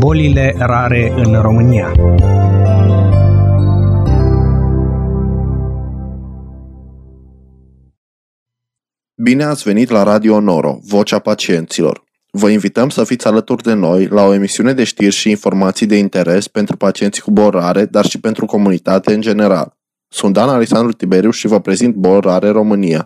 Bolile rare în România. Bine ați venit la Radio Noro, Vocea Pacienților. Vă invităm să fiți alături de noi la o emisiune de știri și informații de interes pentru pacienții cu boli rare, dar și pentru comunitate în general. Sunt Dan Alexandru Tiberiu și vă prezint Boli Rare România.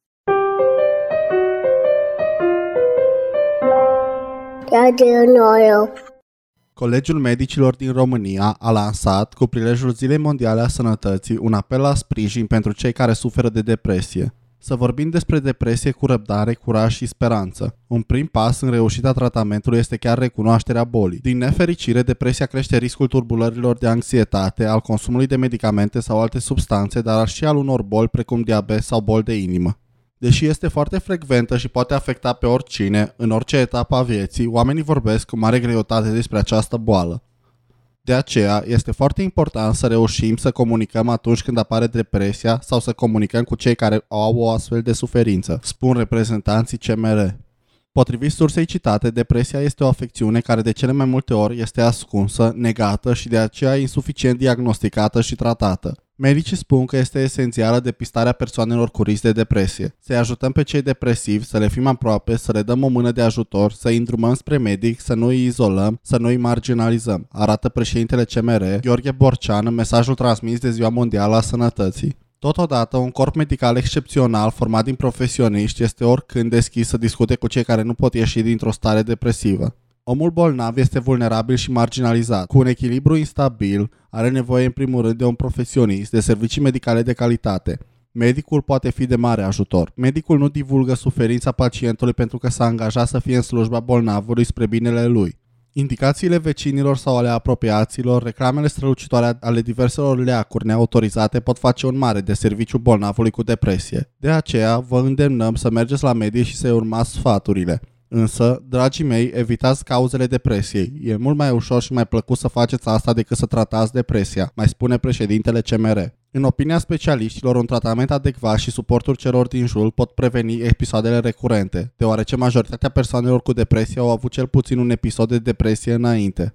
Radio Noro. Colegiul Medicilor din România a lansat, cu prilejul Zilei Mondiale a Sănătății, un apel la sprijin pentru cei care suferă de depresie. Să vorbim despre depresie cu răbdare, curaj și speranță. Un prim pas în reușita tratamentului este chiar recunoașterea bolii. Din nefericire, depresia crește riscul turbulărilor de anxietate, al consumului de medicamente sau alte substanțe, dar și al unor boli precum diabet sau boli de inimă. Deși este foarte frecventă și poate afecta pe oricine, în orice etapă a vieții, oamenii vorbesc cu mare greutate despre această boală. De aceea, este foarte important să reușim să comunicăm atunci când apare depresia sau să comunicăm cu cei care au o astfel de suferință, spun reprezentanții CMR. Potrivit sursei citate, depresia este o afecțiune care de cele mai multe ori este ascunsă, negată și de aceea insuficient diagnosticată și tratată. Medicii spun că este esențială depistarea persoanelor cu risc de depresie. Să-i ajutăm pe cei depresivi, să le fim aproape, să le dăm o mână de ajutor, să îi îndrumăm spre medic, să nu îi izolăm, să nu îi marginalizăm, arată președintele CMR, Gheorghe Borcean, în mesajul transmis de Ziua Mondială a Sănătății. Totodată, un corp medical excepțional format din profesioniști este oricând deschis să discute cu cei care nu pot ieși dintr-o stare depresivă. Omul bolnav este vulnerabil și marginalizat. Cu un echilibru instabil, are nevoie în primul rând de un profesionist, de servicii medicale de calitate. Medicul poate fi de mare ajutor. Medicul nu divulgă suferința pacientului pentru că s-a angajat să fie în slujba bolnavului spre binele lui. Indicațiile vecinilor sau ale apropiaților, reclamele strălucitoare ale diverselor leacuri neautorizate pot face un mare deserviciu bolnavului cu depresie. De aceea, vă îndemnăm să mergeți la medic și să-i urmați sfaturile. Însă, dragii mei, evitați cauzele depresiei. E mult mai ușor și mai plăcut să faceți asta decât să tratați depresia, mai spune președintele CMR. În opinia specialiștilor, un tratament adecvat și suportul celor din jur pot preveni episoadele recurente, deoarece majoritatea persoanelor cu depresie au avut cel puțin un episod de depresie înainte.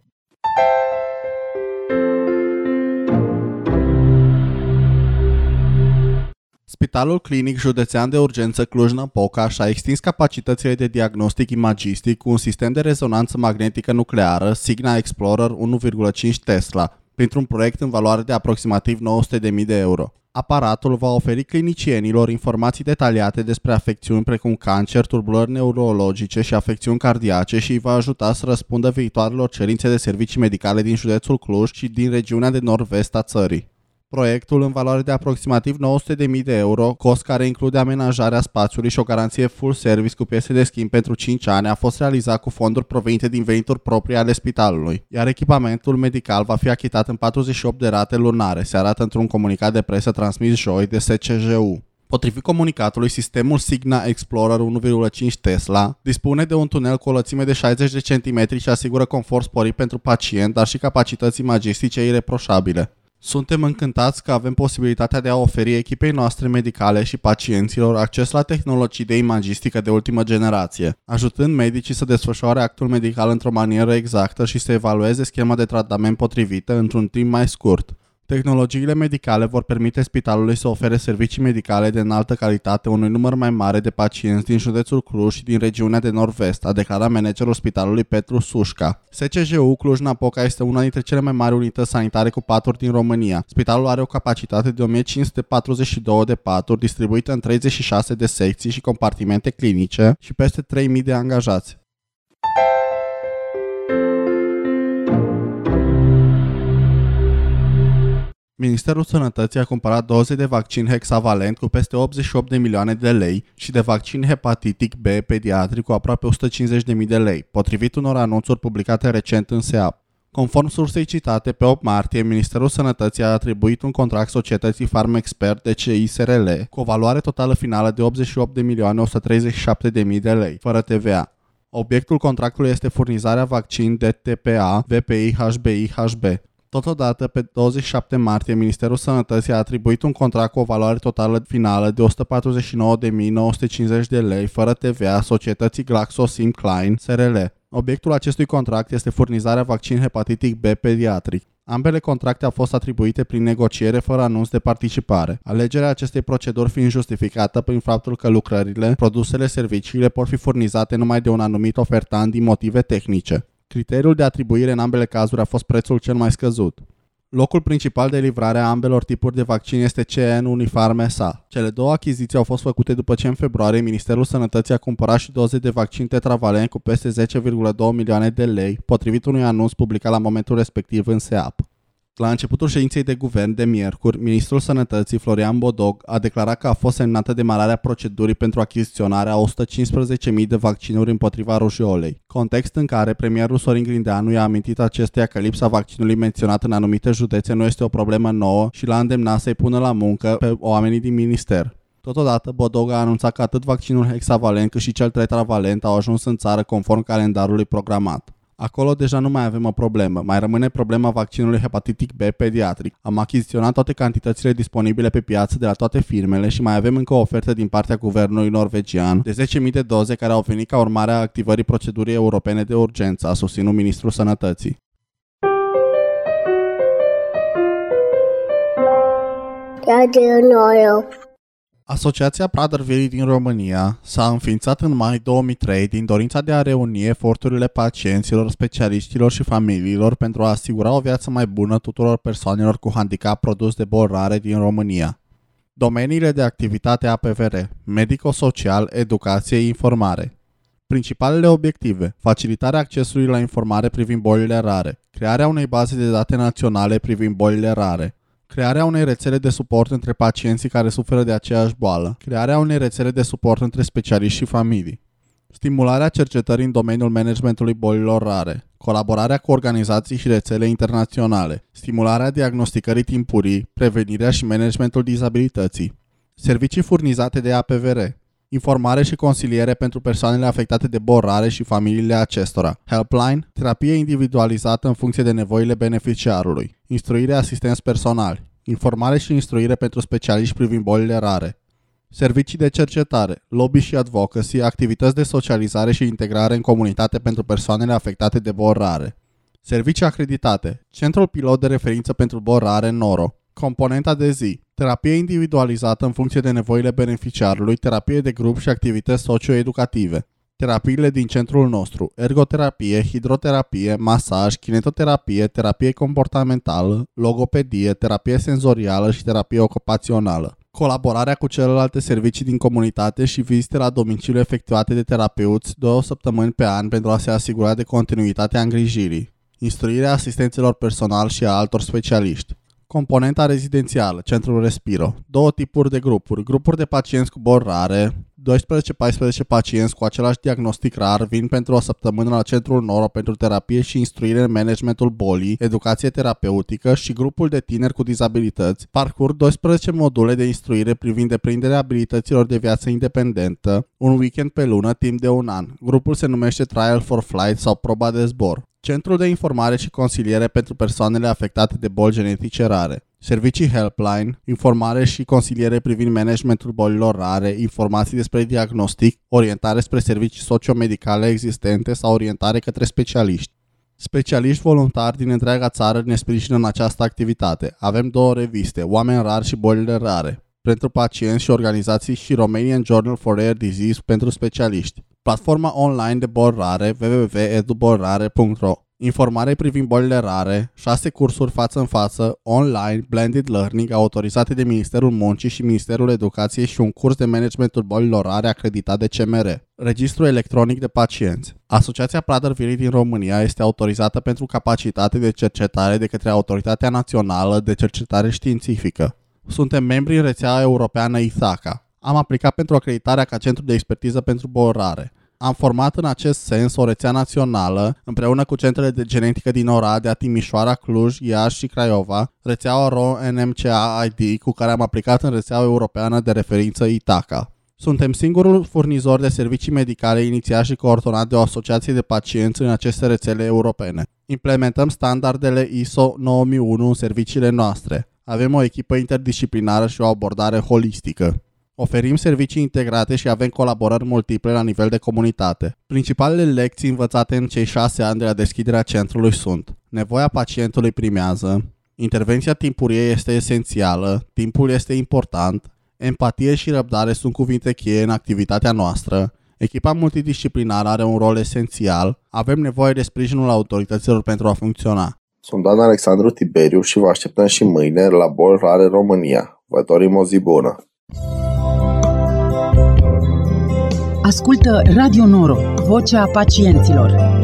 Spitalul Clinic Județean de Urgență Cluj-Napoca și-a extins capacitățile de diagnostic imagistic cu un sistem de rezonanță magnetică nucleară Signa Explorer 1,5 Tesla, printr-un proiect în valoare de aproximativ 900.000 de euro. Aparatul va oferi clinicienilor informații detaliate despre afecțiuni precum cancer, tulburări neurologice și afecțiuni cardiace și îi va ajuta să răspundă viitoarelor cerințe de servicii medicale din județul Cluj și din regiunea de nord-vest a țării. Proiectul, în valoare de aproximativ 900.000 de euro, cost care include amenajarea spațiului și o garanție full service cu piese de schimb pentru 5 ani, a fost realizat cu fonduri provenite din venituri proprii ale spitalului, iar echipamentul medical va fi achitat în 48 de rate lunare, se arată într-un comunicat de presă transmis joi de SCJU. Potrivit comunicatului, sistemul Signa Explorer 1,5 Tesla dispune de un tunel cu o lățime de 60 de cm și asigură confort sporit pentru pacient, dar și capacități imagistice ireproșabile. Suntem încântați că avem posibilitatea de a oferi echipei noastre medicale și pacienților acces la tehnologii de imagistică de ultimă generație, ajutând medicii să desfășoare actul medical într-o manieră exactă și să evalueze schema de tratament potrivită într-un timp mai scurt. Tehnologiile medicale vor permite spitalului să ofere servicii medicale de înaltă calitate unui număr mai mare de pacienți din județul Cluj și din regiunea de nord-vest, a declarat managerul spitalului Petru Sușca. SCJU Cluj-Napoca este una dintre cele mai mari unități sanitare cu paturi din România. Spitalul are o capacitate de 1542 de paturi distribuite în 36 de secții și compartimente clinice și peste 3000 de angajați. Ministerul Sănătății a cumpărat doze de vaccin hexavalent cu peste 88 de milioane de lei și de vaccin hepatitic B pediatric cu aproape 150.000 de lei, potrivit unor anunțuri publicate recent în SEAP. Conform sursei citate, pe 8 martie, Ministerul Sănătății a atribuit un contract societății Farmexpert DCI SRL cu o valoare totală finală de 88.137.000 de lei, fără TVA. Obiectul contractului este furnizarea vaccin de TPA, VPI, HBI, HB. Totodată, pe 27 martie, Ministerul Sănătății a atribuit un contract cu o valoare totală finală de 149.950 de lei, fără TVA, societății GlaxoSmithKline SRL, Obiectul acestui contract este furnizarea vaccin hepatitic B pediatric. Ambele contracte au fost atribuite prin negociere fără anunț de participare. Alegerea acestei proceduri fiind justificată prin faptul că lucrările, produsele, serviciile pot fi furnizate numai de un anumit ofertant din motive tehnice. Criteriul de atribuire în ambele cazuri a fost prețul cel mai scăzut. Locul principal de livrare a ambelor tipuri de vaccin este CN Unifarme SA. Cele două achiziții au fost făcute după ce în februarie Ministerul Sănătății a cumpărat și doze de vaccin tetravalent cu peste 10,2 milioane de lei, potrivit unui anunț publicat la momentul respectiv în SEAP. La începutul ședinței de guvern de miercuri, Ministrul Sănătății, Florian Bodog, a declarat că a fost semnată demararea procedurii pentru achiziționarea a 115.000 de vaccinuri împotriva rujeolei, context în care premierul Sorin Grindeanu i-a amintit acestuia că lipsa vaccinului menționat în anumite județe nu este o problemă nouă și l-a îndemnat să-i pună la muncă pe oamenii din minister. Totodată, Bodog a anunțat că atât vaccinul hexavalent cât și cel tetravalent au ajuns în țară conform calendarului programat. Acolo deja nu mai avem o problemă, mai rămâne problema vaccinului hepatitic B pediatric. Am achiziționat toate cantitățile disponibile pe piață de la toate firmele și mai avem încă o ofertă din partea guvernului norvegian de 10.000 de doze care au venit ca urmare a activării procedurii europene de urgență, a susținut Ministrul Sănătății. Radio Noro. Asociația Prader-Willi din România s-a înființat în mai 2003 din dorința de a reuni eforturile pacienților, specialiștilor și familiilor pentru a asigura o viață mai bună tuturor persoanelor cu handicap produs de boli rare din România. Domeniile de activitate APVR: medico-social, educație, informare. Principalele obiective: facilitarea accesului la informare privind bolile rare, crearea unei baze de date naționale privind bolile rare, crearea unei rețele de suport între pacienții care suferă de aceeași boală, crearea unei rețele de suport între specialiști și familii, stimularea cercetării în domeniul managementului bolilor rare, colaborarea cu organizații și rețele internaționale, stimularea diagnosticării timpurii, prevenirea și managementul dizabilității, servicii furnizate de APVR, informare și consiliere pentru persoanele afectate de boli rare și familiile acestora, helpline, terapie individualizată în funcție de nevoile beneficiarului, instruire asistenți personali, informare și instruire pentru specialiști privind bolile rare, servicii de cercetare, lobby și advocacy, activități de socializare și integrare în comunitate pentru persoanele afectate de boli rare, servicii acreditate, Centrul Pilot de Referință pentru Boli Rare Noro, componenta de zi, terapie individualizată în funcție de nevoile beneficiarului, terapie de grup și activități socioeducative. Terapiile din centrul nostru: ergoterapie, hidroterapie, masaj, kinetoterapie, terapie comportamentală, logopedie, terapie senzorială și terapie ocupațională. Colaborarea cu celelalte servicii din comunitate și vizite la domiciliu efectuate de terapeuți 2 săptămâni pe an pentru a se asigura de continuitatea îngrijirii. Instruirea asistenților personal și a altor specialiști. Componenta rezidențială, Centrul Respiro. 2 tipuri de grupuri. Grupuri de pacienți cu boli rare. 12-14 pacienți cu același diagnostic rar vin pentru o săptămână la Centrul Noro pentru terapie și instruire în managementul bolii, educație terapeutică, și grupul de tineri cu dizabilități parcurg 12 module de instruire privind deprinderea abilităților de viață independentă, un weekend pe lună timp de un an. Grupul se numește Trial for Flight sau proba de zbor. Centrul de informare și consiliere pentru persoanele afectate de boli genetice rare. Servicii helpline, informare și consiliere privind managementul bolilor rare, informații despre diagnostic, orientare spre servicii sociomedicale existente sau orientare către specialiști. Specialiști voluntari din întreaga țară ne sprijină în această activitate. Avem 2 reviste, Oameni rari și bolile rare, pentru pacienți și organizații, și Romanian Journal for Rare Disease pentru specialiști. Platforma online de boli rare www.edubolrare.ro. Informare privind bolile rare, 6 cursuri față în față, online, blended learning, autorizate de Ministerul Muncii și Ministerul Educației, și un curs de managementul bolilor rare acreditat de CMR. Registru electronic de pacienți. Asociația Prader-Willi din România este autorizată pentru capacitate de cercetare de către Autoritatea Națională de Cercetare Științifică. Suntem membri în rețeaua europeană ITHACA. Am aplicat pentru acreditarea ca centru de expertiză pentru boli rare. Am format în acest sens o rețea națională, împreună cu centrele de genetică din Oradea, Timișoara, Cluj, Iași și Craiova, rețeaua RO-NMCA-ID, cu care am aplicat în rețeaua europeană de referință ITHACA. Suntem singurul furnizor de servicii medicale inițiat și coordonat de o asociație de pacienți în aceste rețele europene. Implementăm standardele ISO 9001 în serviciile noastre. Avem o echipă interdisciplinară și o abordare holistică. Oferim servicii integrate și avem colaborări multiple la nivel de comunitate. Principalele lecții învățate în cei 6 ani de la deschiderea centrului sunt: nevoia pacientului primează, intervenția timpurie este esențială, timpul este important, empatie și răbdare sunt cuvinte cheie în activitatea noastră, echipa multidisciplinară are un rol esențial, avem nevoie de sprijinul autorităților pentru a funcționa. Sunt Dan Alexandru Tiberiu și vă așteptăm și mâine la Boli Rare România. Vă dorim o zi bună! Ascultă Radio Noro, vocea pacienților.